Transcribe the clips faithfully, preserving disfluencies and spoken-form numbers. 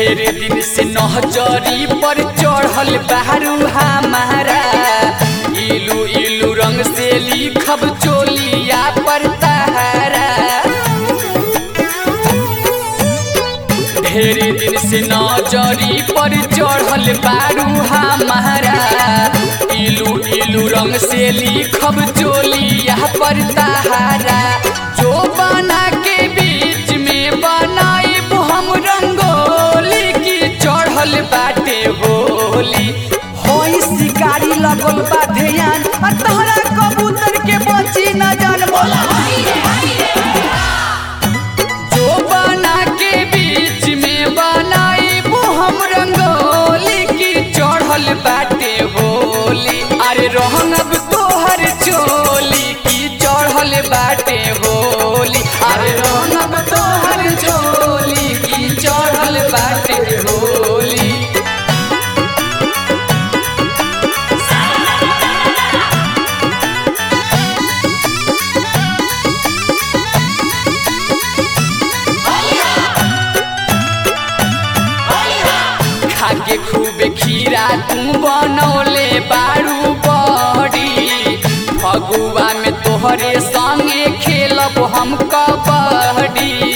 ढेर दिन से नहजरी पर चढ़ल बहरू हमारा, इलू इलू रंग से लिखब चोलिया पर तहारा। ढेर दिन से नजरी पर चढ़ल बारू हमारा, इलू इलू रंग से लिखब चोलिया पर तहारा। जो बना के बीच में बनाइब हम रंगोली की चढ़ल बाटे होली। होई शिकारी लगल बा ध्यान, और तहरा कबूतर के बची न जान बोला। जो बना के बीच में बनाइब हम रंगोली की चढ़ल बाटे होली। अरे रहनब तोहर चोली की चढ़ल बाटे होली। अरे रहनब तोहर चोली की चढ़ल बाटे होली। खाके खूबे खीरा तू बनौले बारू बड़ी, फगुआ में तोहरे संगे खेलब हम कबड्डी।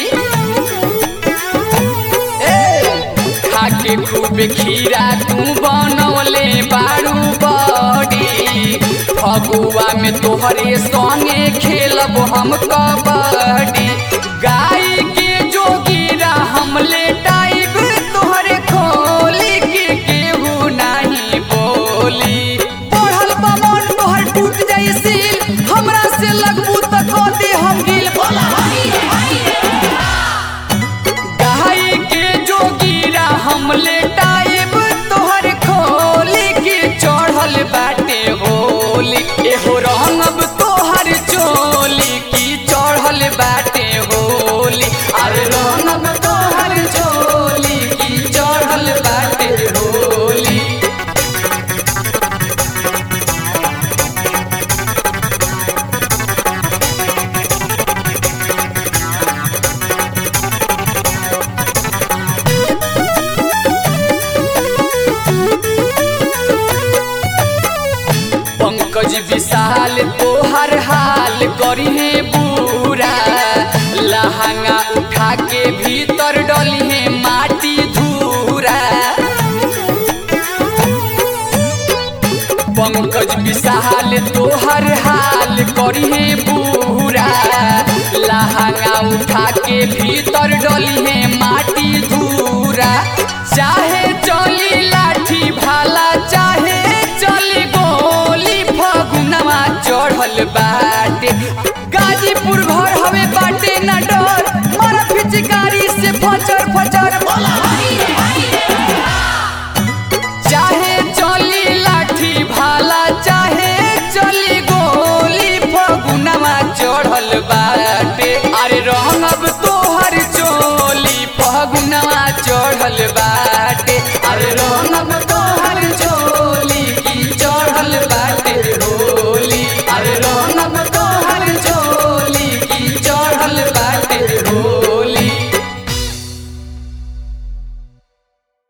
खाके खूबे खीरा तू बनौले बारू बड़ी, फगुआ में तोहरे संगे खेलब हम कबड्डी। गाय के जोगिरा हम लेटाइब तोहरे खोली के केहू नहीं बोली। बढ़ल बा मन तोहर टूट जाई सील, हमरा से लगबू त कदी हम गिल बोला। गाय के जोगिरा हम लेटाइब तोहर खोली के चढ़ल बाटे होली। एहो रंगब तोहर चोली की चढ़ल बाटे होली। अरे रंगब तोहर चोली की चढ़ल बाटे होली। पंकज विशाल तोहर हाल करिहे बुरा, लहंगा उठा के भीतर डलिहे माटी धूरा। पंकज विशाल तोहर हाल करिहे बुरा, लहंगा उठा के भीतर डलिहे माटी धूरा। चाहे चली लाठी भाला चाहे चली गोली, फगुनवा चढ़ल बाटे। गाजीपुर घर हवे बाटे न डर, मारा फिचकारी से फचर फचर बोला। चाहे चली लाठी भाला चाहे चली गोली, फगुनवा चढ़ल बाटे। अरे रंगब तोहर चोली फगुनवा चढ़ल बा।